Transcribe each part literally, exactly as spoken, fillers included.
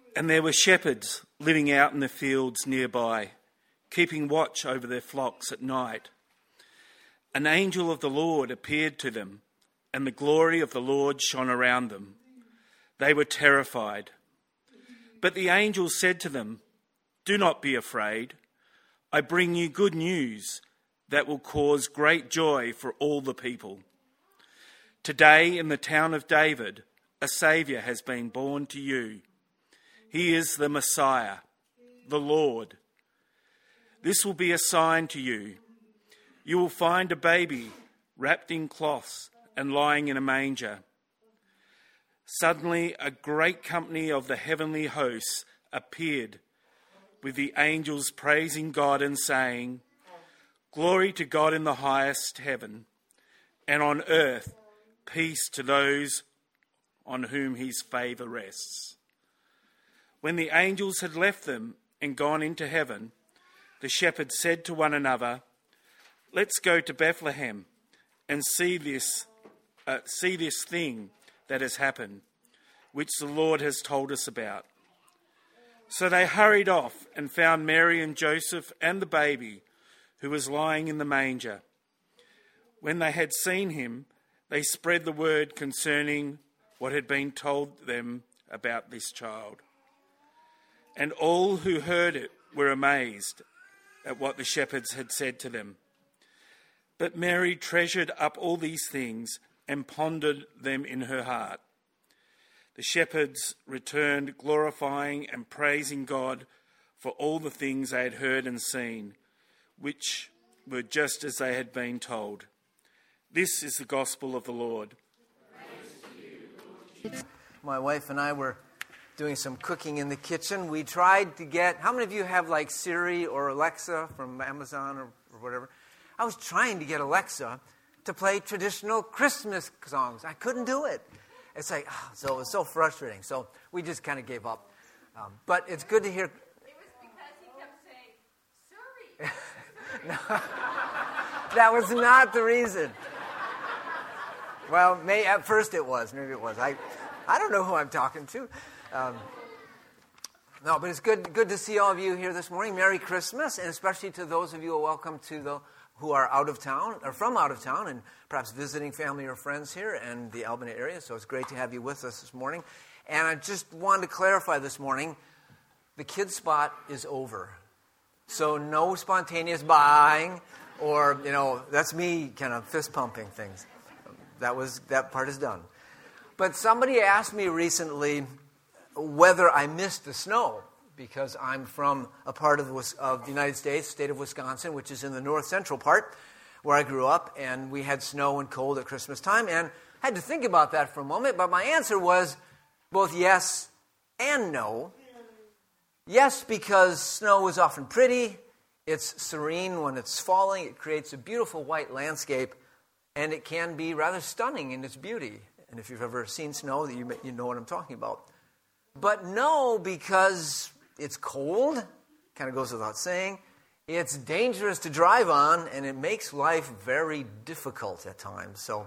And there were shepherds living out in the fields nearby, keeping watch over their flocks at night. An angel of the Lord appeared to them, and the glory of the Lord shone around them. They were terrified. But the angel said to them, "Do not be afraid. I bring you good news that will cause great joy for all the people. Today in the town of David, a Saviour has been born to you. He is the Messiah, the Lord. This will be a sign to you. You will find a baby wrapped in cloths and lying in a manger." Suddenly a great company of the heavenly hosts appeared, with the angels praising God and saying, "Glory to God in the highest heaven, and on earth peace to those on whom his favour rests." When the angels had left them and gone into heaven, the shepherds said to one another, "Let's go to Bethlehem and see this, uh, see this thing that has happened, which the Lord has told us about." So they hurried off and found Mary and Joseph and the baby, who was lying in the manger. When they had seen him, they spread the word concerning what had been told them about this child. And all who heard it were amazed at what the shepherds had said to them. But Mary treasured up all these things and pondered them in her heart. The shepherds returned, glorifying and praising God for all the things they had heard and seen, which were just as they had been told. This is the gospel of the Lord. My wife and I were doing some cooking in the kitchen. We tried to get, how many of you have like Siri or Alexa from Amazon or, or whatever? I was trying to get Alexa to play traditional Christmas songs. I couldn't do it. It's like, oh, so it was so frustrating. So we just kind of gave up. Um, but it's good to hear. It was because he kept saying, "Sorry." No, that was not the reason. Well, may, at first it was. Maybe it was. I, I don't know who I'm talking to. Um, no, but it's good, good to see all of you here this morning. Merry Christmas, and especially to those of you who are welcome to the who are out of town or from out of town, and perhaps visiting family or friends here in the Albany area. So it's great to have you with us this morning. And I just wanted to clarify this morning: the kids spot is over. So no spontaneous buying, or you know, that's me kind of fist pumping things. That was that part is done. But somebody asked me recently whether I missed the snow, because I'm from a part of the, of the United States, state of Wisconsin, which is in the north central part where I grew up, and we had snow and cold at Christmas time, and I had to think about that for a moment, but my answer was both yes and no. Yes, because snow is often pretty, it's serene when it's falling, it creates a beautiful white landscape, and it can be rather stunning in its beauty. And if you've ever seen snow, you, you know what I'm talking about. But no, because it's cold, kind of goes without saying. It's dangerous to drive on, and it makes life very difficult at times. So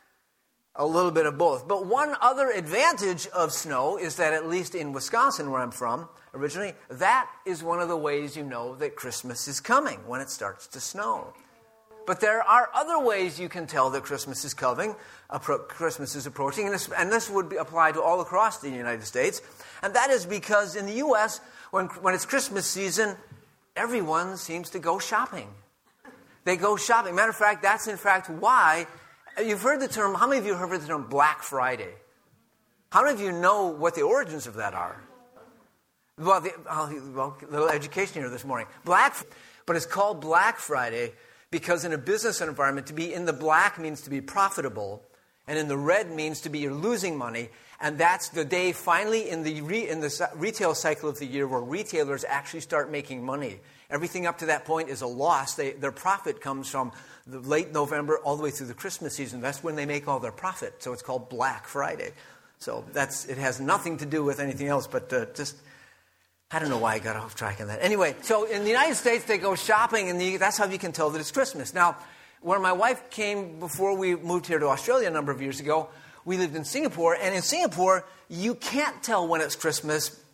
a little bit of both. But one other advantage of snow is that, at least in Wisconsin, where I'm from originally, that is one of the ways you know that Christmas is coming, when it starts to snow. But there are other ways you can tell that Christmas is coming, appro- Christmas is approaching, and this, and this would be applied to all across the United States. And that is because in the U S, when, when it's Christmas season, everyone seems to go shopping. They go shopping. Matter of fact, that's in fact why, you've heard the term, how many of you have heard the term Black Friday? How many of you know what the origins of that are? Well, the, well a little education here this morning. Black, but it's called Black Friday because in a business environment, to be in the black means to be profitable, and in the red means to be you're losing money. And that's the day finally in the re, in the retail cycle of the year where retailers actually start making money. Everything up to that point is a loss. They, their profit comes from the late November all the way through the Christmas season. That's when they make all their profit. So it's called Black Friday. So that's it has nothing to do with anything else, but uh, just... I don't know why I got off track on that. Anyway, so in the United States, they go shopping, and the, that's how you can tell that it's Christmas. Now, when my wife came, before we moved here to Australia a number of years ago, we lived in Singapore, and in Singapore, you can't tell when it's Christmas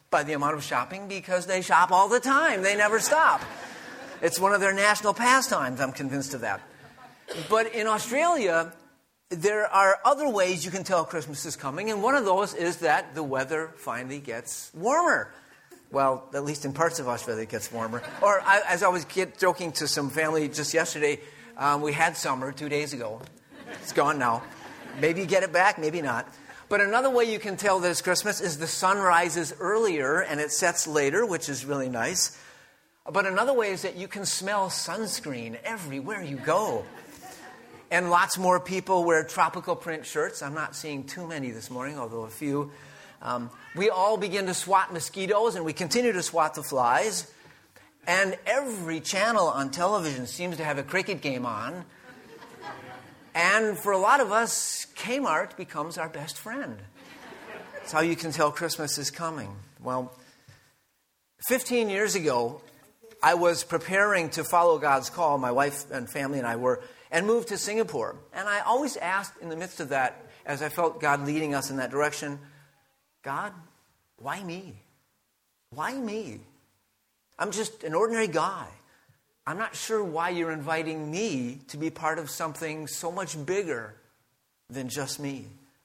by the amount of shopping because they shop all the time. They never stop. It's one of their national pastimes, I'm convinced of that. But in Australia, there are other ways you can tell Christmas is coming, and one of those is that the weather finally gets warmer. Well, at least in parts of Australia it gets warmer. Or I, as I was kid, joking to some family just yesterday, um, we had summer two days ago. It's gone now. Maybe you get it back, maybe not. But another way you can tell that it's Christmas is the sun rises earlier and it sets later, which is really nice. But another way is that you can smell sunscreen everywhere you go. And lots more people wear tropical print shirts. I'm not seeing too many this morning, although a few. Um, we all begin to swat mosquitoes, and we continue to swat the flies. And every channel on television seems to have a cricket game on. And for a lot of us, Kmart becomes our best friend. That's how you can tell Christmas is coming. Well, fifteen years ago, I was preparing to follow God's call. My wife and family and I were, and moved to Singapore. And I always asked in the midst of that, as I felt God leading us in that direction, God, why me? Why me? I'm just an ordinary guy. I'm not sure why you're inviting me to be part of something so much bigger than just me.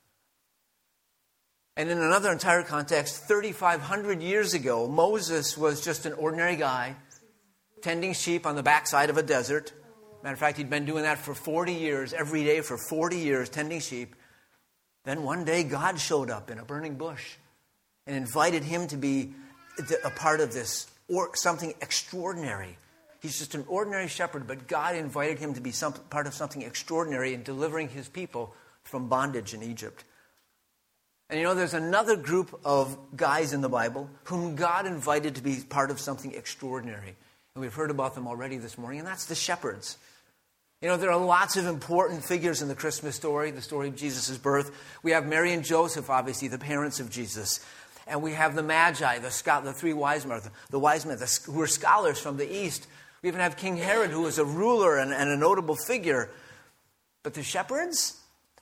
And in another entire context, thirty-five hundred years ago, Moses was just an ordinary guy tending sheep on the backside of a desert. Matter of fact, he'd been doing that for forty years, every day for forty years, tending sheep. Then one day, God showed up in a burning bush and invited him to be a part of this, or something extraordinary. He's just an ordinary shepherd, but God invited him to be some, part of something extraordinary in delivering his people from bondage in Egypt. And you know, there's another group of guys in the Bible whom God invited to be part of something extraordinary. And we've heard about them already this morning, and that's the shepherds. You know, there are lots of important figures in the Christmas story, the story of Jesus' birth. We have Mary and Joseph, obviously, the parents of Jesus. And we have the Magi, the, scho- the three wise men, the wise men the, who were scholars from the East. We even have King Herod, who was a ruler and, and a notable figure. But the shepherds?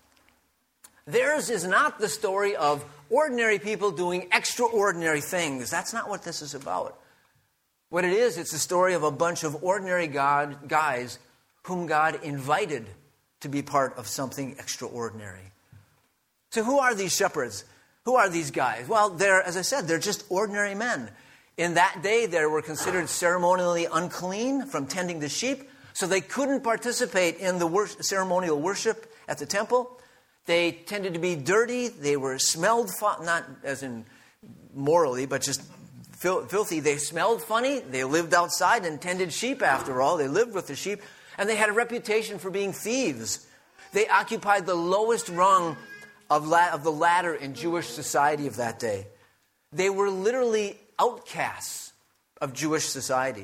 Theirs is not the story of ordinary people doing extraordinary things. That's not what this is about. What it is, it's the story of a bunch of ordinary God, guys whom God invited to be part of something extraordinary. So who are these shepherds? Who are these guys? Well, they're, as I said, they're just ordinary men. In that day, they were considered ceremonially unclean from tending the sheep, so they couldn't participate in the wor- ceremonial worship at the temple. They tended to be dirty. They were smelled, fu- not as in morally, but just fil- filthy. They smelled funny. They lived outside and tended sheep, after all. They lived with the sheep. And they had a reputation for being thieves. They occupied the lowest rung of, la- of the ladder in Jewish society of that day. They were literally outcasts of Jewish society.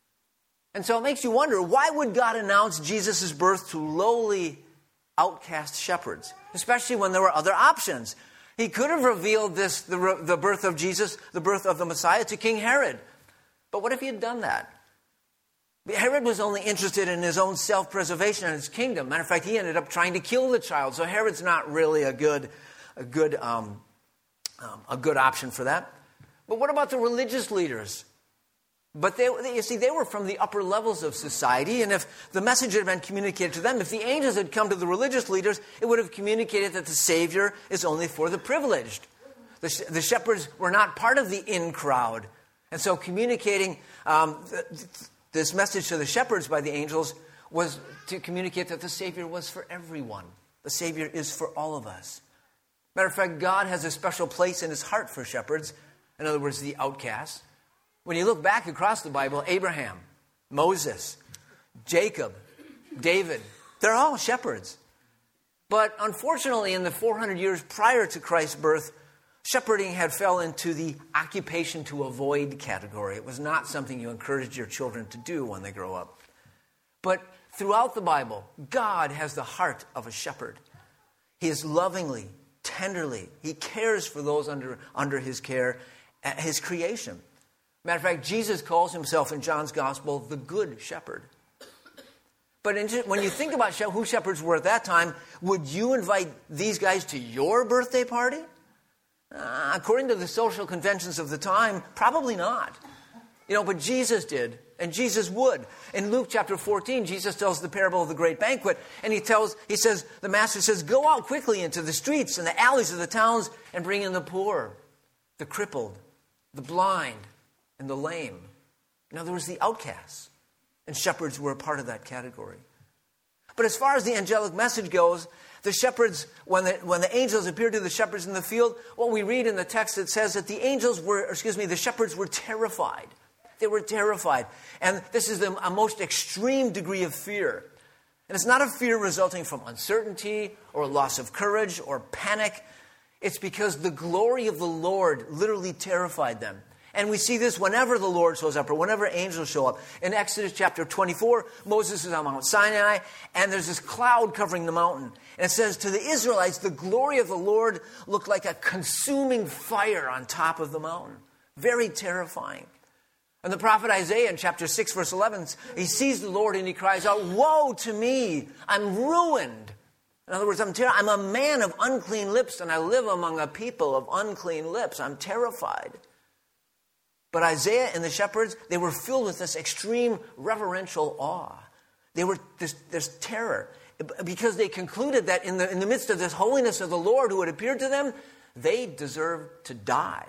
And so it makes you wonder, why would God announce Jesus' birth to lowly, outcast shepherds? Especially when there were other options. He could have revealed this, the, the birth of Jesus, the birth of the Messiah, to King Herod. But what if he had done that? Herod was only interested in his own self-preservation and his kingdom. Matter of fact, he ended up trying to kill the child. So Herod's not really a good, a good, um, um, a good option for that. But what about the religious leaders? But they, you see, they were from the upper levels of society, and if the message had been communicated to them, if the angels had come to the religious leaders, it would have communicated that the Savior is only for the privileged. The, the shepherds were not part of the in crowd. And so communicating um, th- this message to the shepherds by the angels was to communicate that the Savior was for everyone. The Savior is for all of us. Matter of fact, God has a special place in his heart for shepherds. In other words, the outcasts. When you look back across the Bible, Abraham, Moses, Jacob, David, they're all shepherds. But unfortunately, in the four hundred years prior to Christ's birth, shepherding had fell into the occupation to avoid category. It was not something you encouraged your children to do when they grow up. But throughout the Bible, God has the heart of a shepherd. He is lovingly, tenderly, he cares for those under, under his care, his creation. Matter of fact, Jesus calls himself in John's Gospel the Good Shepherd. But in, when you think about who shepherds were at that time, would you invite these guys to your birthday party? Uh, according to the social conventions of the time, probably not. You know, but Jesus did, and Jesus would. In Luke chapter fourteen, Jesus tells the parable of the great banquet, and he tells, he says, the master says, go out quickly into the streets and the alleys of the towns and bring in the poor, the crippled, the blind, and the lame. In other words, the outcasts. And shepherds were a part of that category. But as far as the angelic message goes, the shepherds, when the, when the angels appeared to the shepherds in the field, what we read in the text, it says that the angels were, or excuse me, the shepherds were terrified. They were terrified. And this is the, a most extreme degree of fear. And it's not a fear resulting from uncertainty or loss of courage or panic. It's because the glory of the Lord literally terrified them. And we see this whenever the Lord shows up or whenever angels show up. In Exodus chapter twenty-four, Moses is on Mount Sinai, and there's this cloud covering the mountain. And it says, to the Israelites, the glory of the Lord looked like a consuming fire on top of the mountain. Very terrifying. And the prophet Isaiah in chapter six, verse eleven, he sees the Lord and he cries out, woe to me, I'm ruined. In other words, I'm, ter- I'm a man of unclean lips, and I live among a people of unclean lips. I'm terrified. But Isaiah and the shepherds, they were filled with this extreme reverential awe. They were this, this terror because they concluded that in the, in the midst of this holiness of the Lord who had appeared to them, they deserved to die.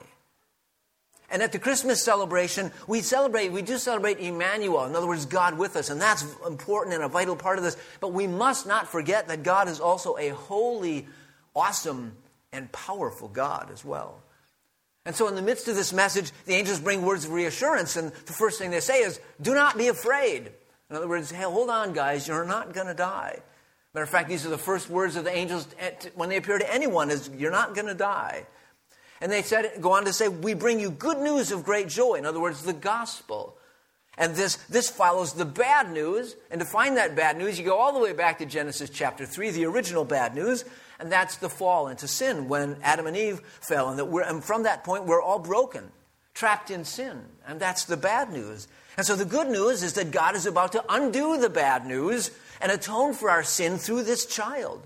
And at the Christmas celebration, we celebrate, we do celebrate Emmanuel. In other words, God with us. And that's important and a vital part of this. But we must not forget that God is also a holy, awesome, and powerful God as well. And so in the midst of this message, the angels bring words of reassurance. And the first thing they say is, do not be afraid. In other words, hey, hold on, guys, you're not going to die. Matter of fact, these are the first words of the angels when they appear to anyone is, you're not going to die. And they said, go on to say, we bring you good news of great joy. In other words, the gospel. And this, this follows the bad news. And to find that bad news, you go all the way back to Genesis chapter three, the original bad news. And that's the fall into sin when Adam and Eve fell. And, that we're, and from that point, we're all broken, trapped in sin. And that's the bad news. And so the good news is that God is about to undo the bad news and atone for our sin through this child.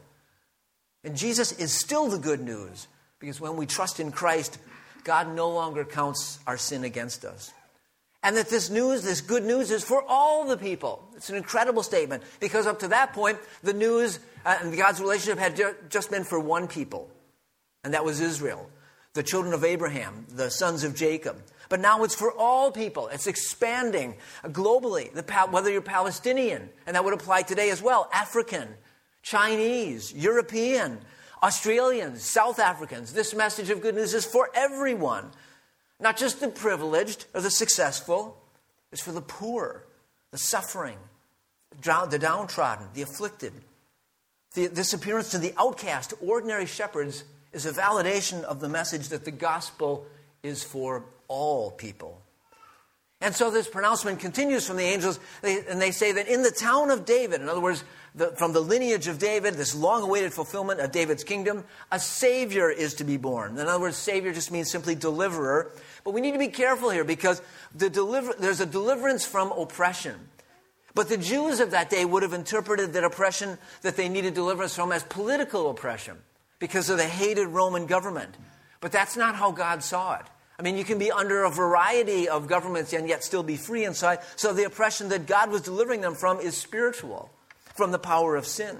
And Jesus is still the good news. Because when we trust in Christ, God no longer counts our sin against us. And that this news, this good news, is for all the people. It's an incredible statement. Because up to that point, the news uh, and God's relationship had ju- just been for one people. And that was Israel. The children of Abraham, the sons of Jacob. But now it's for all people. It's expanding globally. The, whether you're Palestinian, and that would apply today as well, African, Chinese, European, Australians, South Africans. This message of good news is for everyone. Not just the privileged or the successful. It's for the poor, the suffering, the downtrodden, the afflicted. The, this appearance to the outcast, ordinary shepherds, is a validation of the message that the gospel is for all people. And so this pronouncement continues from the angels, they, and they say that in the town of David, in other words, the, from the lineage of David, this long-awaited fulfillment of David's kingdom, a Savior is to be born. In other words, Savior just means simply deliverer. But we need to be careful here because the deliver, there's a deliverance from oppression. But the Jews of that day would have interpreted that oppression that they needed deliverance from as political oppression because of the hated Roman government. But that's not how God saw it. I mean, you can be under a variety of governments and yet still be free inside. So the oppression that God was delivering them from is spiritual, from the power of sin.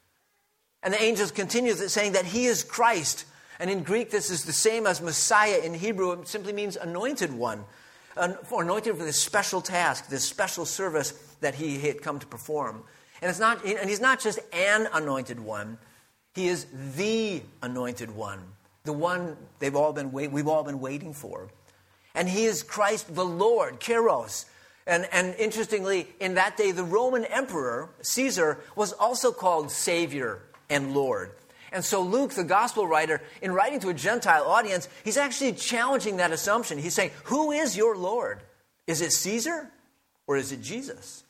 And the angels continue saying that he is Christ. And in Greek, this is the same as Messiah in Hebrew. It simply means anointed one. Anointed for this special task, this special service that he had come to perform. And it's not, and he's not just an anointed one. He is the anointed one. The one they've all been wait, we've all been waiting for. And he is Christ the Lord, Kyros. And, and interestingly, in that day, the Roman emperor, Caesar, was also called Savior and Lord. And so Luke, the gospel writer, in writing to a Gentile audience, he's actually challenging that assumption. He's saying, who is your Lord? Is it Caesar or is it Jesus?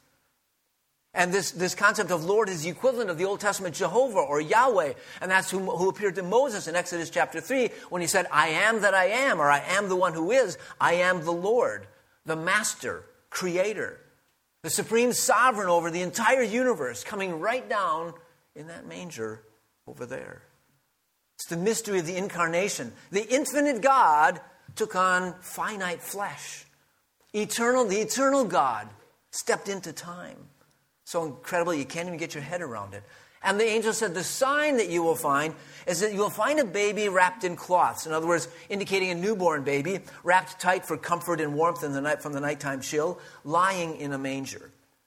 And this, this concept of Lord is the equivalent of the Old Testament Jehovah or Yahweh. And that's who, who appeared to Moses in Exodus chapter three when he said, I am that I am, or I am the one who is. I am the Lord, the Master, Creator, the supreme sovereign over the entire universe, coming right down in that manger over there. It's the mystery of the incarnation. The infinite God took on finite flesh. Eternal, the eternal God stepped into time. So incredible you can't even get your head around it. And the angel said, the sign that you will find is that you will find a baby wrapped in cloths. In other words, indicating a newborn baby, wrapped tight for comfort and warmth in the night from the nighttime chill, lying in a manger.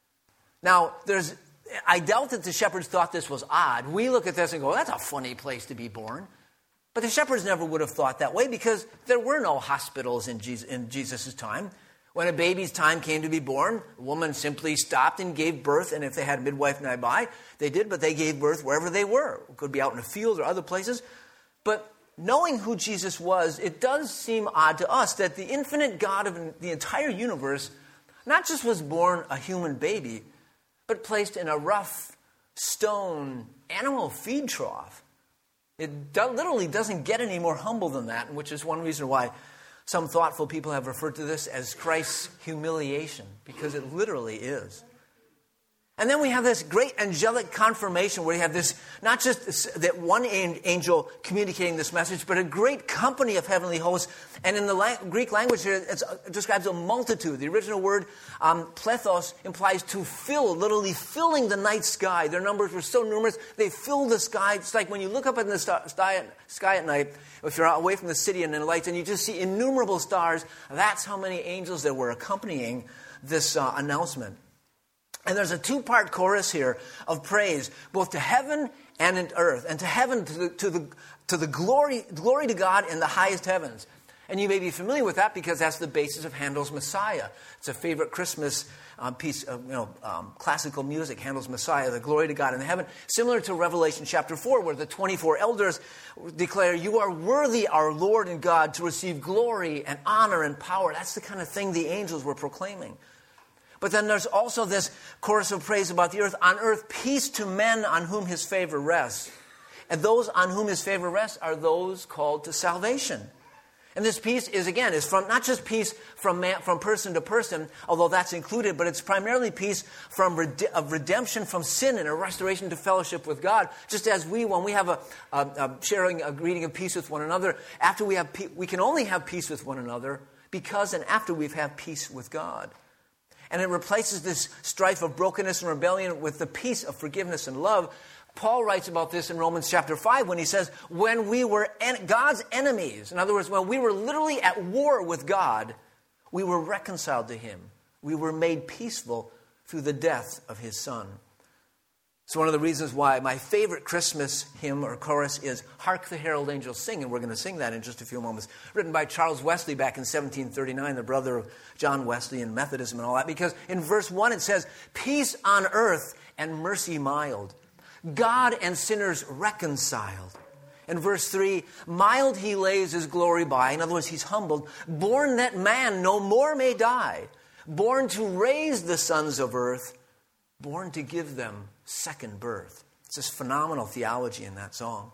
Now, there's, I doubt that the shepherds thought this was odd. We look at this and go, that's a funny place to be born. But the shepherds never would have thought that way because there were no hospitals in Jesus' in Jesus' time. When a baby's time came to be born, a woman simply stopped and gave birth, and if they had a midwife nearby, they did, but they gave birth wherever they were. It could be out in a field or other places. But knowing who Jesus was, it does seem odd to us that the infinite God of the entire universe not just was born a human baby, but placed in a rough stone animal feed trough. It do- literally doesn't get any more humble than that, which is one reason why some thoughtful people have referred to this as Christ's humiliation, because it literally is. And then we have this great angelic confirmation where you have this, not just this, that one angel communicating this message, but a great company of heavenly hosts. And in the la- Greek language here, it's, it describes a multitude. The original word, um, plethos, implies to fill, literally filling the night sky. Their numbers were so numerous, they filled the sky. It's like when you look up in the star- sky, sky at night, if you're away from the city and in the lights, and you just see innumerable stars, that's how many angels there were accompanying this uh, announcement. And there's a two-part chorus here of praise, both to heaven and in earth. And to heaven, to the, to the, to the glory, glory to God in the highest heavens. And you may be familiar with that because that's the basis of Handel's Messiah. It's a favorite Christmas um, piece of you know, um, classical music, Handel's Messiah, the glory to God in heaven. Similar to Revelation chapter four, where the twenty-four elders declare, you are worthy, our Lord and God, to receive glory and honor and power. That's the kind of thing the angels were proclaiming. But then there's also this chorus of praise about the earth. On earth, peace to men on whom his favor rests. And those on whom his favor rests are those called to salvation. And this peace is, again, is from not just peace from man, from person to person, although that's included, but it's primarily peace from rede- of redemption from sin and a restoration to fellowship with God. Just as we, when we have a, a, a sharing, a greeting of peace with one another, after we have, pe- we can only have peace with one another because and after we've had peace with God. And it replaces this strife of brokenness and rebellion with the peace of forgiveness and love. Paul writes about this in Romans chapter five when he says, when we were en- God's enemies, in other words, when we were literally at war with God, we were reconciled to him. We were made peaceful through the death of his Son. It's one of the reasons why my favorite Christmas hymn or chorus is Hark the Herald Angels Sing, and we're going to sing that in just a few moments. Written by Charles Wesley back in seventeen thirty-nine, the brother of John Wesley and Methodism and all that, because in verse one it says, peace on earth and mercy mild, God and sinners reconciled. In verse three, mild he lays his glory by, in other words, he's humbled, born that man no more may die, born to raise the sons of earth, born to give them second birth. It's this phenomenal theology in that song.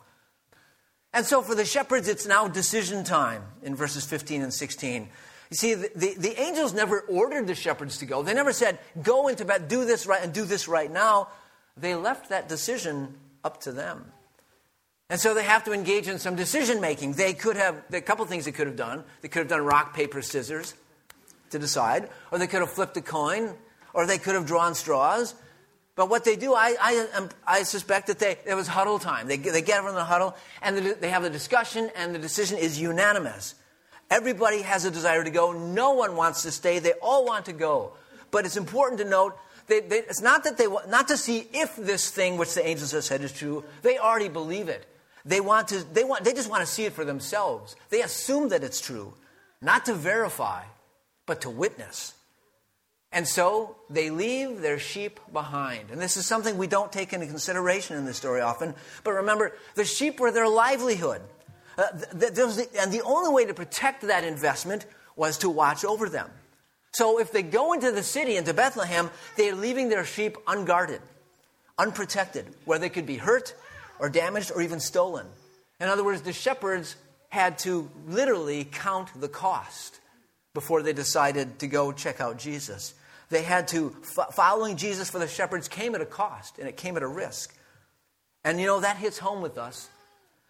And so for the shepherds, it's now decision time in verses fifteen and sixteen. You see, the, the, the angels never ordered the shepherds to go. They never said, go into bed, do this right and do this right now. They left that decision up to them. And so they have to engage in some decision making. They could have, there are a couple things they could have done. They could have done rock, paper, scissors to decide. Or they could have flipped a coin. Or they could have drawn straws. But what they do, I, I, I suspect that they, it was huddle time. They, they get everyone in the huddle, and they have a discussion, and the decision is unanimous. Everybody has a desire to go. No one wants to stay. They all want to go. But it's important to note, they, they, it's not that they want, not to see if this thing which the angels have said is true. They already believe it. They want to. They want. They just want to see it for themselves. They assume that it's true, not to verify, but to witness. And so they leave their sheep behind. And this is something we don't take into consideration in this story often. But remember, the sheep were their livelihood. Uh, th- th- the, and the only way to protect that investment was to watch over them. So if they go into the city, into Bethlehem, they are leaving their sheep unguarded, unprotected, where they could be hurt or damaged or even stolen. In other words, the shepherds had to literally count the cost before they decided to go check out Jesus. They had to, following Jesus for the shepherds came at a cost, and it came at a risk. And you know, that hits home with us,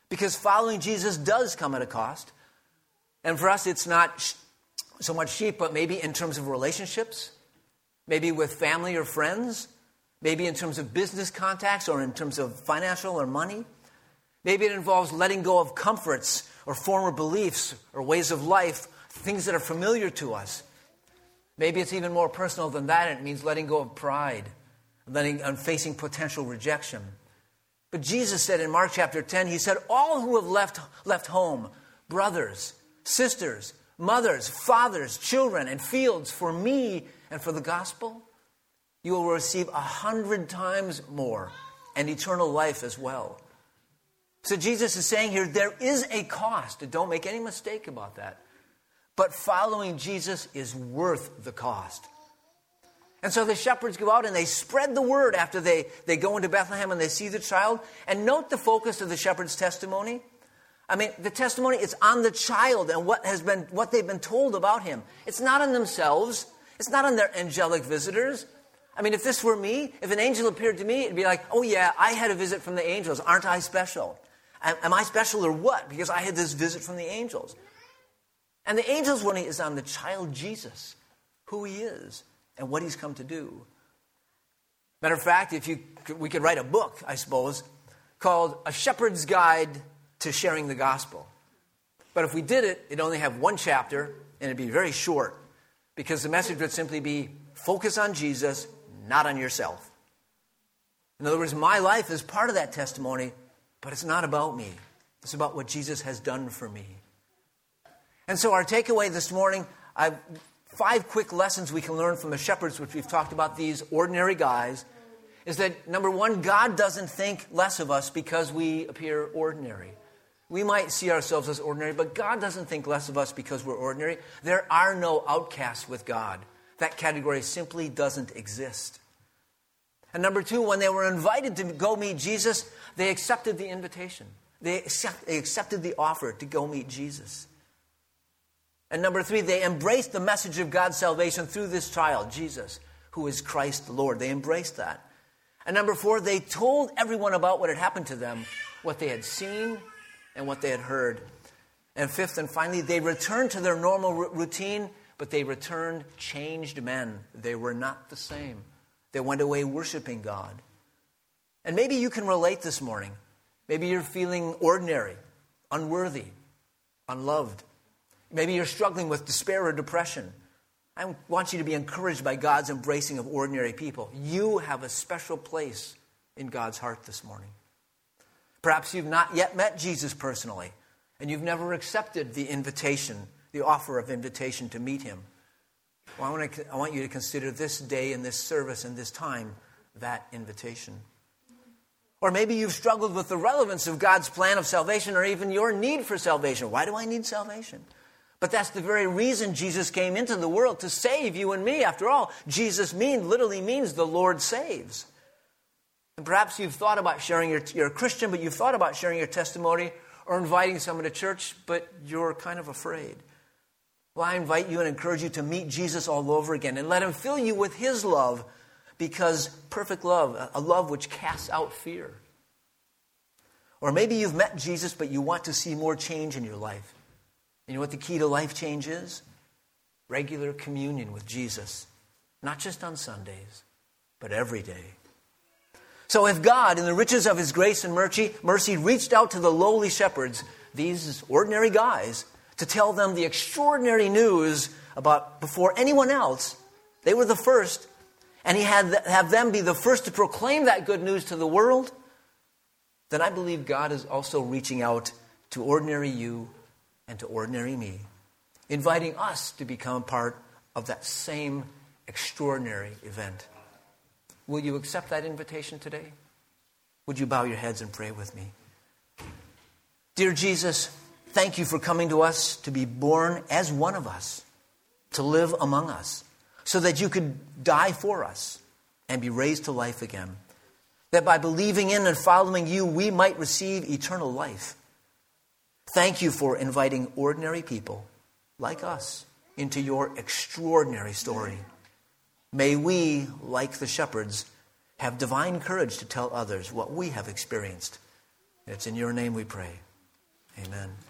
Because following Jesus does come at a cost. And for us, it's not sh- so much sheep, but maybe in terms of relationships, maybe with family or friends, maybe in terms of business contacts or in terms of financial or money. Maybe it involves letting go of comforts or former beliefs or ways of life, things that are familiar to us. Maybe it's even more personal than that, and it means letting go of pride, letting and facing potential rejection. But Jesus said in Mark chapter ten, he said, all who have left, left home, brothers, sisters, mothers, fathers, children, and fields for me and for the gospel, you will receive a hundred times more and eternal life as well. So Jesus is saying here, there is a cost. Don't make any mistake about that. But following Jesus is worth the cost. And so the shepherds go out and they spread the word after they, they go into Bethlehem and they see the child. And note the focus of the shepherd's testimony. I mean, the testimony is on the child and what has been what they've been told about him. It's not on themselves. It's not on their angelic visitors. I mean, if this were me, if an angel appeared to me, it'd be like, oh yeah, I had a visit from the angels. Aren't I special? Am, am I special or what? Because I had this visit from the angels. And the angel's warning is on the child Jesus, who he is and what he's come to do. Matter of fact, if you we could write a book, I suppose, called A Shepherd's Guide to Sharing the Gospel. But if we did it, it'd only have one chapter, and it'd be very short, because the message would simply be, focus on Jesus, not on yourself. In other words, my life is part of that testimony, but it's not about me. It's about what Jesus has done for me. And so our takeaway this morning, I've five quick lessons we can learn from the shepherds, which we've talked about, these ordinary guys, is that, number one, God doesn't think less of us because we appear ordinary. We might see ourselves as ordinary, but God doesn't think less of us because we're ordinary. There are no outcasts with God. That category simply doesn't exist. And number two, when they were invited to go meet Jesus, they accepted the invitation. They, accept, they accepted the offer to go meet Jesus. And number three, they embraced the message of God's salvation through this child, Jesus, who is Christ the Lord. They embraced that. And number four, they told everyone about what had happened to them, what they had seen and what they had heard. And fifth and finally, they returned to their normal r- routine, but they returned changed men. They were not the same. They went away worshiping God. And maybe you can relate this morning. Maybe you're feeling ordinary, unworthy, unloved. Maybe you're struggling with despair or depression. I want you to be encouraged by God's embracing of ordinary people. You have a special place in God's heart this morning. Perhaps you've not yet met Jesus personally, and you've never accepted the invitation, the offer of invitation to meet him. Well, I want, to, I want you to consider this day and this service and this time that invitation. Or maybe you've struggled with the relevance of God's plan of salvation or even your need for salvation. Why do I need salvation? But that's the very reason Jesus came into the world, to save you and me. After all, Jesus mean, literally means the Lord saves. And perhaps you've thought about sharing your, you're a Christian, but you've thought about sharing your testimony or inviting someone to church, but you're kind of afraid. Well, I invite you and encourage you to meet Jesus all over again and let him fill you with his love, because perfect love, a love which casts out fear. Or maybe you've met Jesus, but you want to see more change in your life. You know what the key to life change is? Regular communion with Jesus. Not just on Sundays, but every day. So if God, in the riches of his grace and mercy, mercy reached out to the lowly shepherds, these ordinary guys, to tell them the extraordinary news about before anyone else, they were the first, and he had th- have them be the first to proclaim that good news to the world, then I believe God is also reaching out to ordinary you and to ordinary me, inviting us to become part of that same extraordinary event. Will you accept that invitation today? Would you bow your heads and pray with me? Dear Jesus, thank you for coming to us to be born as one of us, to live among us, so that you could die for us and be raised to life again. That by believing in and following you, we might receive eternal life. Thank you for inviting ordinary people like us into your extraordinary story. May we, like the shepherds, have divine courage to tell others what we have experienced. It's in your name we pray. Amen.